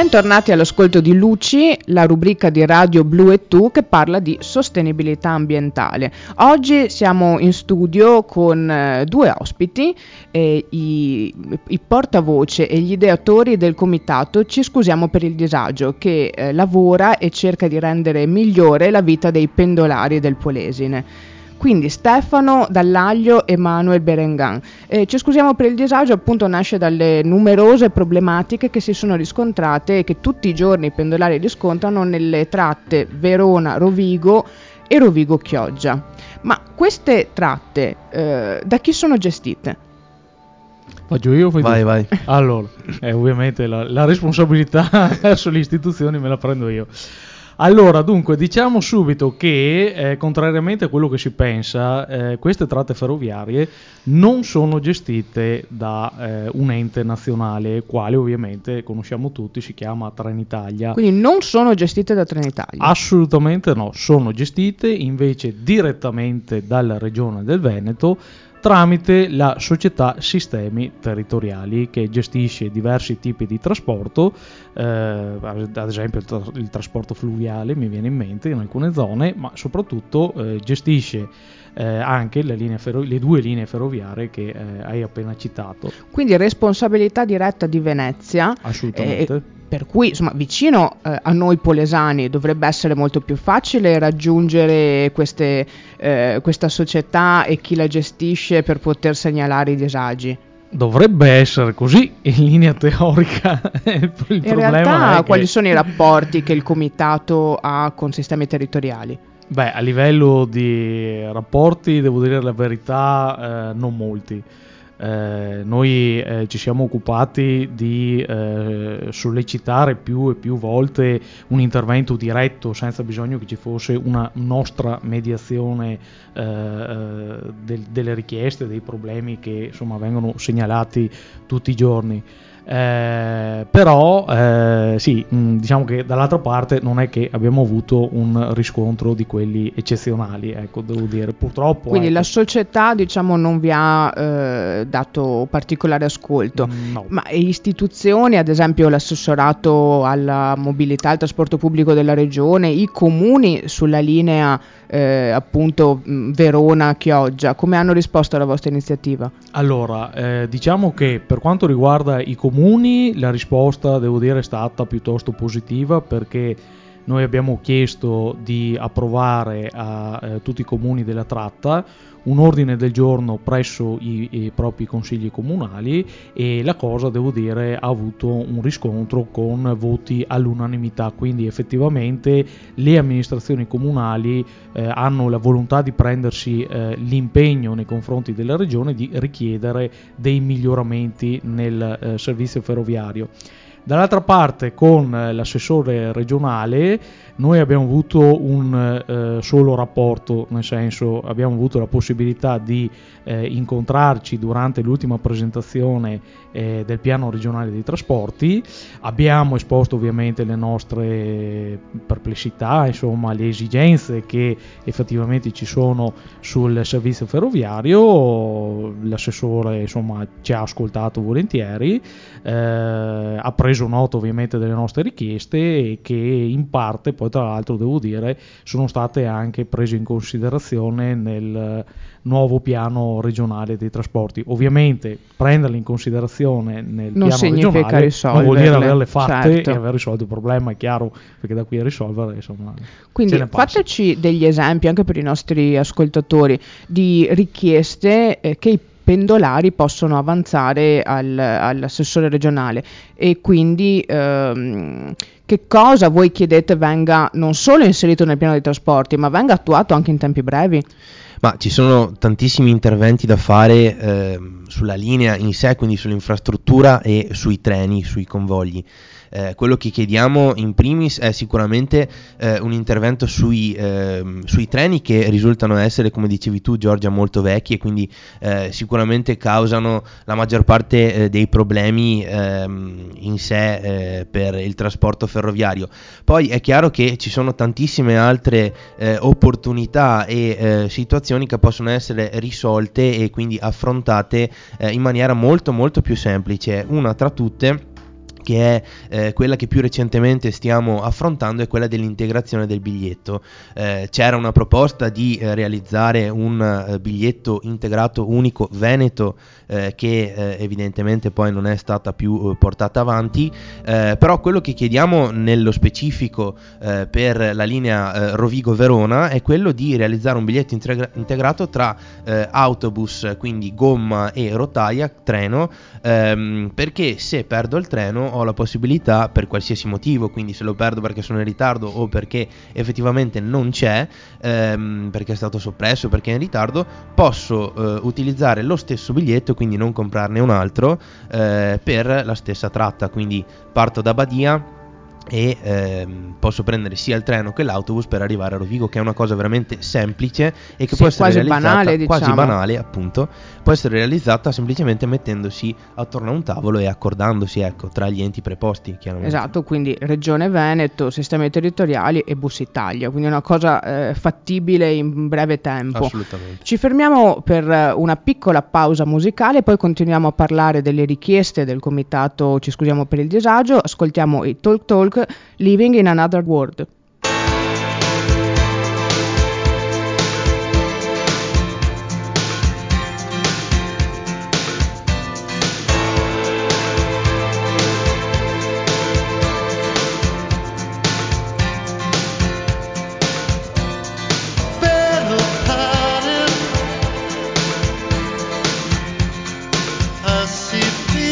Bentornati all'ascolto di Luci, la rubrica di Radio Blu e Tu che parla di sostenibilità ambientale. Oggi siamo in studio con eh, due ospiti, eh, i, i portavoce e gli ideatori del comitato Ci scusiamo per il disagio, che eh, lavora e cerca di rendere migliore la vita dei pendolari del Polesine. Quindi Stefano Dall'Aglio e Manuel Berengan. Eh, ci scusiamo per il disagio, appunto nasce dalle numerose problematiche che si sono riscontrate e che tutti i giorni i pendolari riscontrano nelle tratte Verona-Rovigo e Rovigo-Chioggia. Ma queste tratte eh, da chi sono gestite? Faccio io o fai tu? Vai, vai. Allora, eh, ovviamente la, la responsabilità sulle istituzioni me la prendo io. Allora, dunque, diciamo subito che, eh, contrariamente a quello che si pensa, eh, queste tratte ferroviarie non sono gestite da eh, un ente nazionale, quale ovviamente conosciamo tutti, si chiama Trenitalia. Quindi non sono gestite da Trenitalia? Assolutamente no, sono gestite invece direttamente dalla Regione del Veneto, tramite la società Sistemi Territoriali, che gestisce diversi tipi di trasporto, eh, ad esempio il, tra- il trasporto fluviale mi viene in mente in alcune zone, ma soprattutto eh, gestisce eh, anche le, linee ferro- le due linee ferroviarie che eh, hai appena citato. Quindi responsabilità diretta di Venezia. Assolutamente. Eh, per cui, insomma, vicino eh, a noi polesani dovrebbe essere molto più facile raggiungere queste, eh, questa società e chi la gestisce per poter segnalare i disagi. Dovrebbe essere così in linea teorica. Il in problema realtà è che... quali sono i rapporti che il comitato ha con sistemi territoriali? Beh, a livello di rapporti, devo dire la verità, eh, non molti. Eh, noi eh, ci siamo occupati di eh, sollecitare più e più volte un intervento diretto, senza bisogno che ci fosse una nostra mediazione eh, eh, del, delle richieste, dei problemi che insomma vengono segnalati tutti i giorni. Eh, però eh, sì, mh, diciamo che dall'altra parte non è che abbiamo avuto un riscontro di quelli eccezionali, ecco, devo dire, purtroppo. Quindi ecco. la società, diciamo, non vi ha eh, dato particolare ascolto. No. Ma istituzioni, ad esempio l'assessorato alla mobilità e al trasporto pubblico della regione, i comuni sulla linea eh, appunto Verona-Chioggia, come hanno risposto alla vostra iniziativa? Allora, eh, diciamo che per quanto riguarda i comuni, la risposta, devo dire, è stata piuttosto positiva, perché noi abbiamo chiesto di approvare a eh, tutti i comuni della tratta un ordine del giorno presso i, i propri consigli comunali, e la cosa, devo dire, ha avuto un riscontro con voti all'unanimità, quindi effettivamente le amministrazioni comunali eh, hanno la volontà di prendersi eh, l'impegno nei confronti della regione di richiedere dei miglioramenti nel eh, servizio ferroviario. Dall'altra parte, con l'assessore regionale noi abbiamo avuto un eh, solo rapporto, nel senso abbiamo avuto la possibilità di eh, incontrarci durante l'ultima presentazione eh, del piano regionale dei trasporti. Abbiamo esposto ovviamente le nostre perplessità, insomma le esigenze che effettivamente ci sono sul servizio ferroviario. L'assessore insomma ci ha ascoltato volentieri, eh, ha preso nota ovviamente delle nostre richieste, e che in parte poi tra l'altro devo dire sono state anche prese in considerazione nel nuovo piano regionale dei trasporti. Ovviamente prenderle in considerazione nel non piano regionale risolverle, non vuol dire averle fatte, certo, e aver risolto il problema, è chiaro, perché da qui a risolvere insomma. Quindi fateci degli esempi anche per i nostri ascoltatori di richieste eh, che i pendolari possono avanzare al, all'assessore regionale, e quindi ehm, che cosa voi chiedete venga non solo inserito nel piano dei trasporti, ma venga attuato anche in tempi brevi? Ma ci sono tantissimi interventi da fare eh, sulla linea in sé, quindi sull'infrastruttura e sui treni, sui convogli. Eh, quello che chiediamo in primis è sicuramente eh, un intervento sui, eh, sui treni, che risultano essere, come dicevi tu Giorgia, molto vecchi, e quindi eh, sicuramente causano la maggior parte eh, dei problemi ehm, in sé eh, per il trasporto ferroviario. Poi è chiaro che ci sono tantissime altre eh, opportunità e eh, situazioni che possono essere risolte e quindi affrontate eh, in maniera molto molto più semplice. Una tra tutte, che è eh, quella che più recentemente stiamo affrontando, è quella dell'integrazione del biglietto. Eh, c'era una proposta di eh, realizzare un eh, biglietto integrato unico veneto eh, che eh, evidentemente poi non è stata più eh, portata avanti, eh, però quello che chiediamo nello specifico eh, per la linea eh, Rovigo-Verona è quello di realizzare un biglietto integra- integrato tra eh, autobus, quindi gomma e rotaia, treno, ehm, perché se perdo il treno ho la possibilità, per qualsiasi motivo, quindi se lo perdo perché sono in ritardo o perché effettivamente non c'è, ehm, perché è stato soppresso, perché è in ritardo, posso eh, utilizzare lo stesso biglietto, quindi non comprarne un altro eh, per la stessa tratta. Quindi parto da Badia e ehm, posso prendere sia il treno che l'autobus per arrivare a Rovigo, che è una cosa veramente semplice e che Sì, può essere quasi realizzata banale, quasi diciamo. banale, appunto, può essere realizzata semplicemente mettendosi attorno a un tavolo e accordandosi, ecco, tra gli enti preposti, chiaramente. Esatto, quindi Regione Veneto, sistemi territoriali e Bus Italia, quindi una cosa eh, fattibile in breve tempo. Assolutamente. Ci fermiamo per eh, una piccola pausa musicale, poi continuiamo a parlare delle richieste del comitato Ci scusiamo per il disagio, ascoltiamo i Talk Talk, Living in Another World.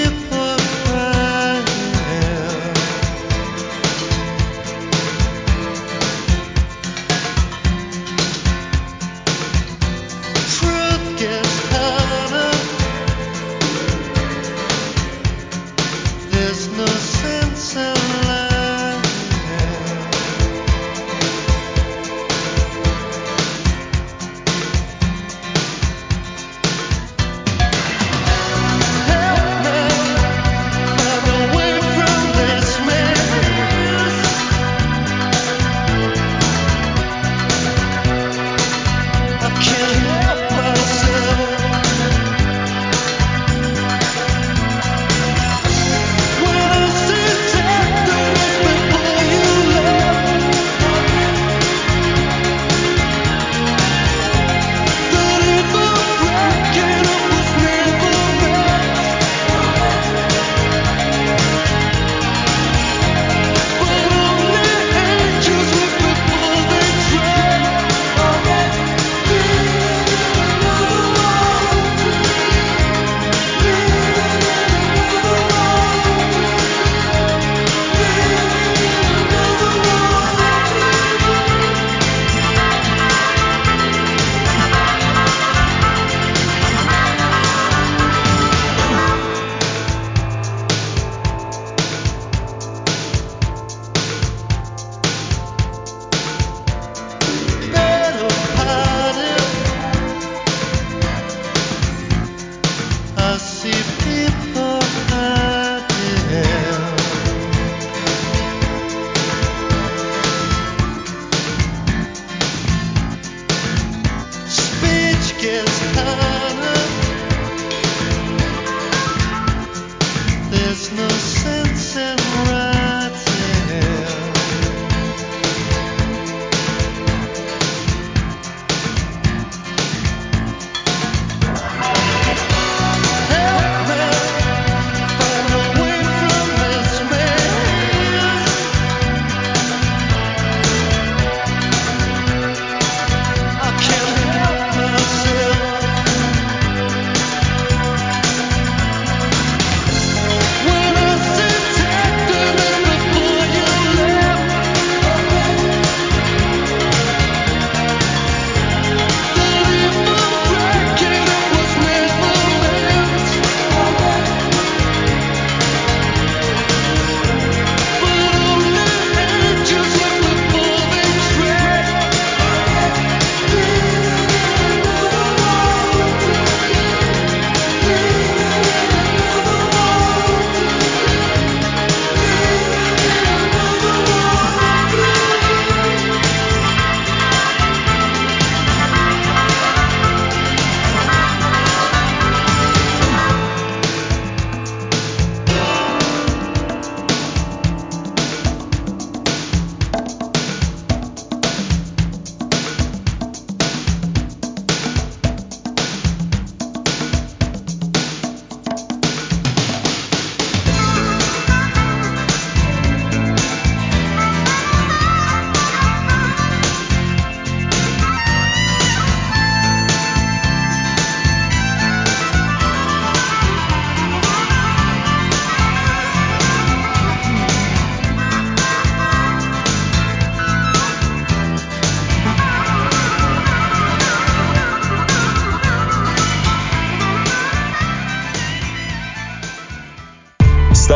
People crying.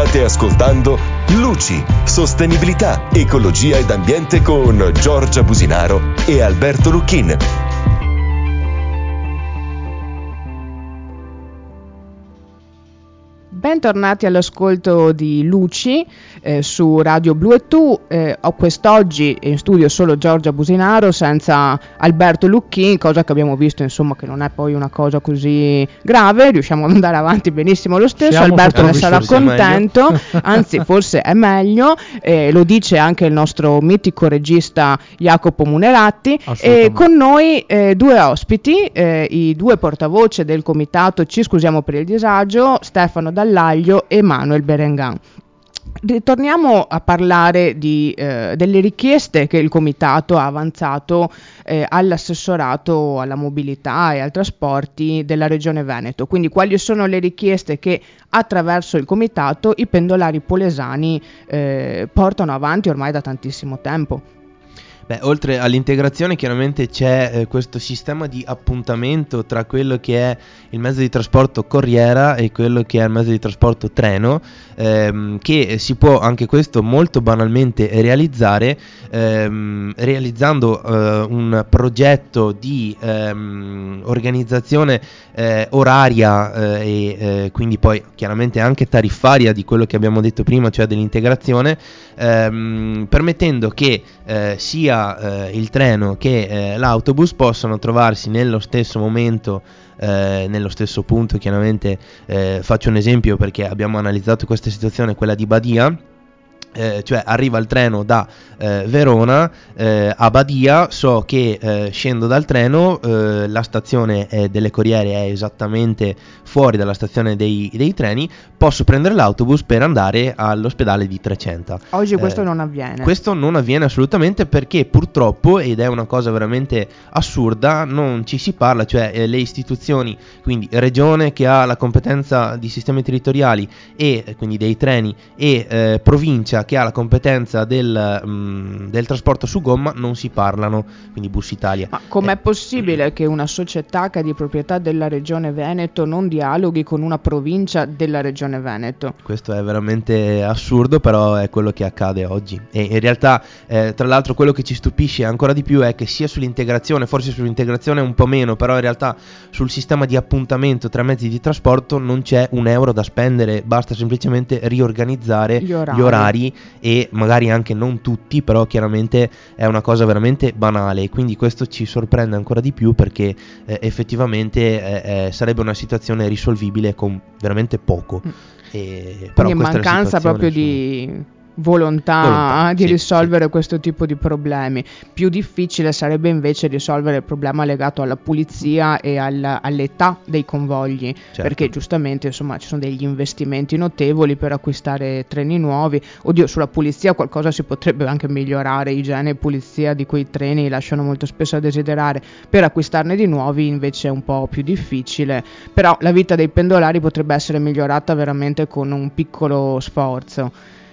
State ascoltando Luci, sostenibilità, ecologia ed ambiente con Giorgia Businaro e Alberto Lucchin. Bentornati all'ascolto di Luci eh, su Radio Blu e Tu. Eh, ho quest'oggi in studio solo Giorgia Businaro senza Alberto Lucchin, cosa che abbiamo visto insomma che non è poi una cosa così grave, riusciamo ad andare avanti benissimo lo stesso. Siamo Alberto ne forse sarà contento, meglio. anzi forse è meglio, eh, lo dice anche il nostro mitico regista Jacopo Muneratti. E Assolutamente. con noi eh, due ospiti, eh, i due portavoce del comitato Ci scusiamo per il disagio, Stefano Dall'Aglio e Manuel Berengan. Ritorniamo a parlare di, eh, delle richieste che il comitato ha avanzato eh, all'assessorato alla mobilità e ai trasporti della Regione Veneto. Quindi quali sono le richieste che attraverso il comitato i pendolari polesani eh, portano avanti ormai da tantissimo tempo? Beh, oltre all'integrazione chiaramente c'è eh, questo sistema di appuntamento tra quello che è il mezzo di trasporto corriera e quello che è il mezzo di trasporto treno, ehm, che si può anche questo molto banalmente realizzare ehm, realizzando eh, un progetto di ehm, organizzazione eh, oraria eh, e eh, quindi poi chiaramente anche tariffaria di quello che abbiamo detto prima, cioè dell'integrazione, ehm, permettendo che eh, sia Eh, il treno che eh, l'autobus possano trovarsi nello stesso momento, eh, nello stesso punto. Chiaramente eh, faccio un esempio perché abbiamo analizzato questa situazione, quella di Badia. Eh, cioè arriva il treno da eh, Verona eh, a Badia, so che eh, scendo dal treno, eh, la stazione eh, delle corriere è esattamente fuori dalla stazione dei, dei treni, posso prendere l'autobus per andare all'ospedale di Trecenta. Oggi questo Eh, non avviene. Questo non avviene assolutamente perché purtroppo, ed è una cosa veramente assurda, non ci si parla, cioè eh, le istituzioni, quindi regione che ha la competenza di sistemi territoriali e eh, quindi dei treni e eh, provincia che ha la competenza del, mh, del trasporto su gomma, non si parlano, quindi Bus Italia. Ma com'è Eh, possibile che una società che è di proprietà della Regione Veneto non dialoghi con una provincia della Regione Veneto? Questo è veramente assurdo, però è quello che accade oggi. E in realtà, eh, tra l'altro, quello che ci stupisce ancora di più è che sia sull'integrazione, forse sull'integrazione un po' meno, però in realtà sul sistema di appuntamento tra mezzi di trasporto non c'è un euro da spendere, basta semplicemente riorganizzare Gli orari. gli orari e magari anche non tutti, però chiaramente è una cosa veramente banale e quindi questo ci sorprende ancora di più perché eh, effettivamente eh, eh, sarebbe una situazione risolvibile con veramente poco. Mm. E, però Quindi questa è la mancanza situazione, proprio insomma. di volontà, Volontà, di sì, risolvere sì. questo tipo di problemi. Più difficile sarebbe invece risolvere il problema legato alla pulizia e al, all'età dei convogli, Certo. perché giustamente insomma ci sono degli investimenti notevoli per acquistare treni nuovi. Oddio, sulla pulizia qualcosa si potrebbe anche migliorare, igiene e pulizia di quei treni lasciano molto spesso a desiderare, per acquistarne di nuovi invece è un po' più difficile, però la vita dei pendolari potrebbe essere migliorata veramente con un piccolo sforzo.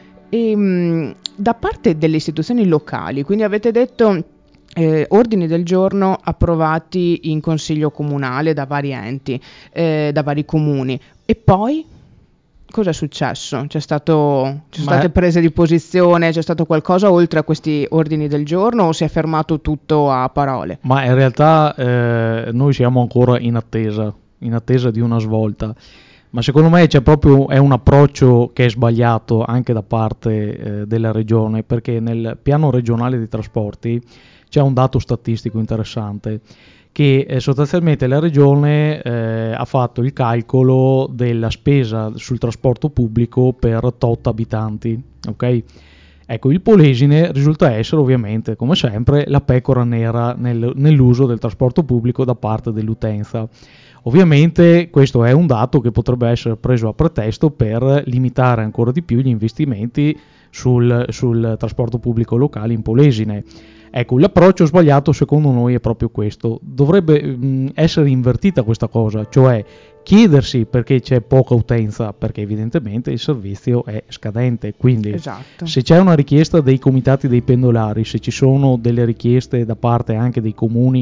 E, mh, da parte delle istituzioni locali, quindi avete detto eh, ordini del giorno approvati in consiglio comunale da vari enti, eh, da vari comuni, e poi cosa è successo? C'è stato, ci sono Ma state è- prese di posizione, c'è stato qualcosa oltre a questi ordini del giorno o si è fermato tutto a parole? Ma in realtà eh, noi siamo ancora in attesa, in attesa di una svolta. Ma secondo me c'è proprio è un approccio che è sbagliato anche da parte eh, della regione, perché nel piano regionale dei trasporti c'è un dato statistico interessante, che eh, sostanzialmente la regione eh, ha fatto il calcolo della spesa sul trasporto pubblico per tot abitanti, ok? Ecco, il Polesine risulta essere ovviamente, come sempre, la pecora nera nel- nell'uso del trasporto pubblico da parte dell'utenza. Ovviamente questo è un dato che potrebbe essere preso a pretesto per limitare ancora di più gli investimenti sul, sul trasporto pubblico locale in Polesine. Ecco, l'approccio sbagliato secondo noi è proprio questo. Dovrebbe mh, essere invertita questa cosa, cioè chiedersi perché c'è poca utenza, perché evidentemente il servizio è scadente. Quindi Esatto. se c'è una richiesta dei comitati dei pendolari, se ci sono delle richieste da parte anche dei comuni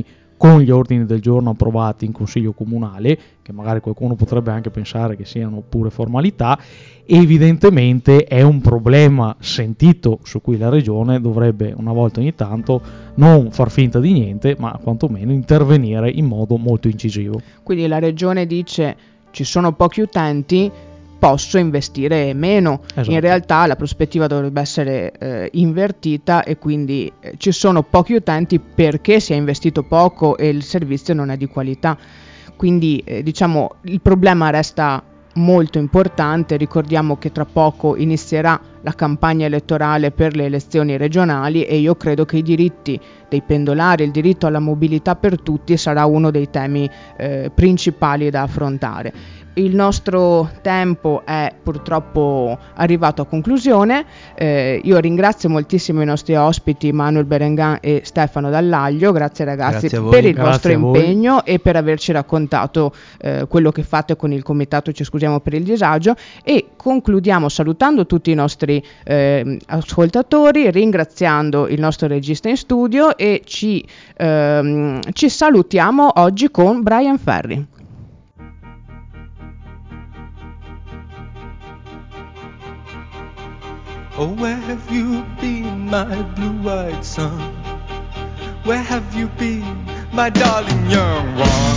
con gli ordini del giorno approvati in Consiglio Comunale, che magari qualcuno potrebbe anche pensare che siano pure formalità. Evidentemente è un problema sentito su cui la Regione dovrebbe una volta ogni tanto non far finta di niente, ma quantomeno intervenire in modo molto incisivo. Quindi la Regione dice: ci sono pochi utenti, posso investire meno. Esatto. In realtà la prospettiva dovrebbe essere eh, invertita, e quindi eh, ci sono pochi utenti perché si è investito poco e il servizio non è di qualità. Quindi eh, diciamo il problema resta molto importante. Ricordiamo che tra poco inizierà la campagna elettorale per le elezioni regionali, e io credo che i diritti dei pendolari, il diritto alla mobilità per tutti, sarà uno dei temi eh, principali da affrontare. Il nostro tempo è purtroppo arrivato a conclusione. Eh, io ringrazio moltissimo i nostri ospiti Manuel Berengan e Stefano Dall'Aglio. Grazie ragazzi Grazie a voi. per il Grazie vostro a voi. impegno e per averci raccontato eh, quello che fate con il comitato Ci scusiamo per il disagio, e concludiamo salutando tutti i nostri eh, ascoltatori, ringraziando il nostro regista in studio, e ci, ehm, ci salutiamo oggi con Brian Ferry. Oh, where have you been, my blue-eyed son? Where have you been, my darling young one?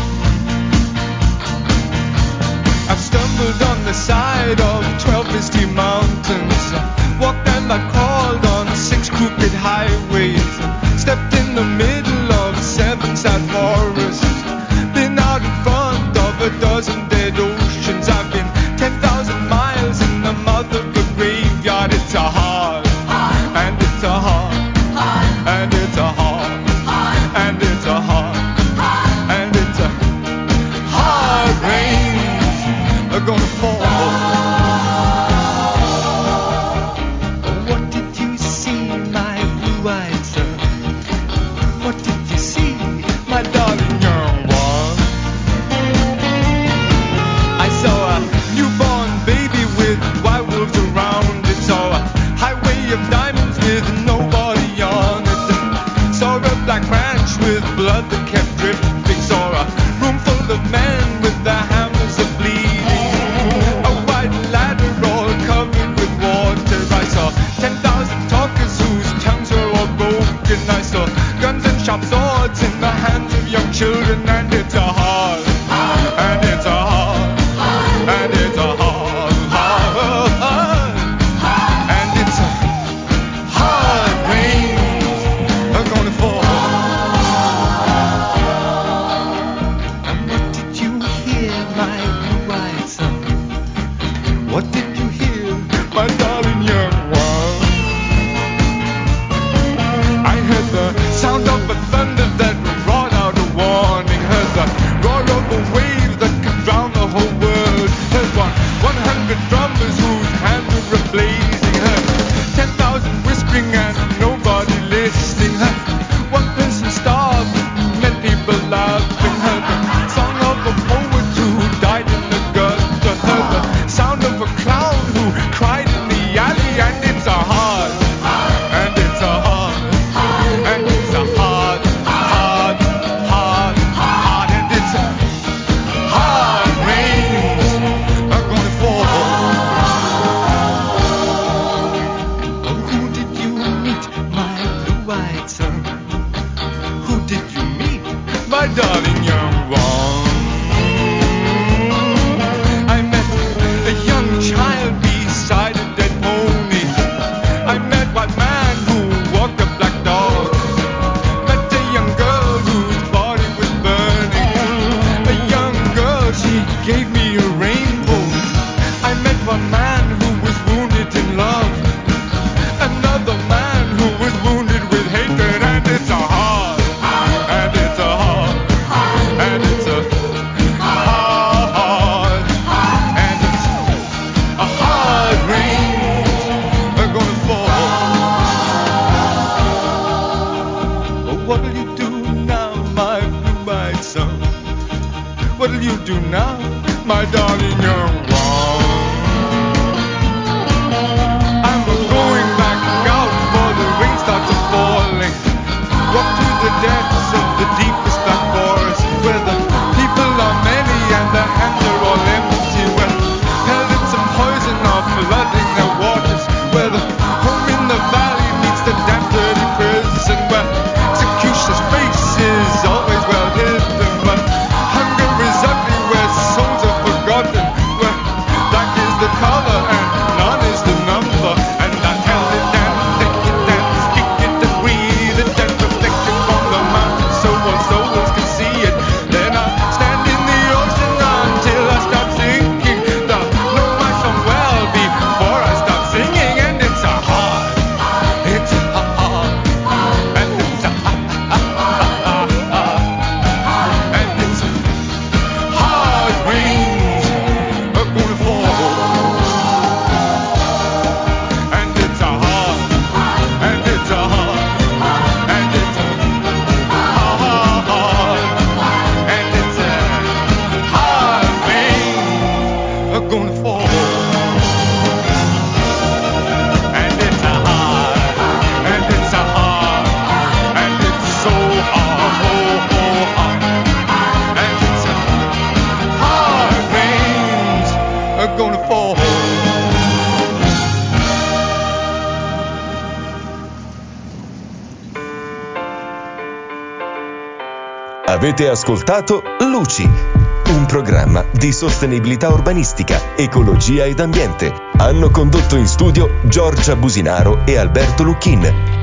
I've stumbled on the side of twelve misty mountains, walked and I crawled on six crooked highways, stepped in the middle of seven sad forests, been out in front of a dozen dead oceans. I've been ten thousand miles in the mouth of the graveyard. It's a hard, and it's a hard, and it's a hard, and it's a hard, and it's a hard rain are gonna fall. What did you see, my blue-eyed son? What did you see, my darling young one? I saw a newborn baby with white wolves around it. Saw a highway of diamonds with nobody on it. Saw a black ranch with blood that kept dripping. Saw a room full of men with their hammers a bleeding. A white ladder all covered with water. I saw ten thousand talkers whose tongues were all broken. I saw guns and sharp swords in the hands of young children. And it's a hard, and it's a hard, and it's a hard, hard, hard, and it's a hard rain are gonna fall. And what did you hear, my blue-eyed son? What did you hear, my darling young one? I heard the sound of a thunder that roared out a warning. Heard the roar of a wave that could drown the whole world. Heard one, one hundred drummers whose hands were blazing. Heard ten thousand whispering and nobody listening. Heard one person starved, many people laughing. Heard the song of a poet who died in the gutter. Heard the sound of a clown who cried in the alley. And it's a hard, and it's a hard, and it's a hard, hard, hard, hard, and it's a hard rain are gonna fall. Oh, who did you meet, my blue-eyed son? Who did you meet, my darling young one? I met a young child beside a dead pony. I met one man who walked a black dog. Met a young girl whose body was burning. A young girl, she gave me a rainbow. I met one man who was wounded in love. Another man who was wounded with hatred. And it's a hard, and it's a hard, and it's a hard, and it's a hard rain are gonna fall. Oh, what'll you do now, my blue-eyed son? What'll you do now, my darling young one? I'm going back out for the rain starts falling. Walk through the depths of the deepest beautiful. Avete ascoltato Luci, un programma di sostenibilità urbanistica, ecologia ed ambiente. Hanno condotto in studio Giorgia Businaro e Alberto Lucchin.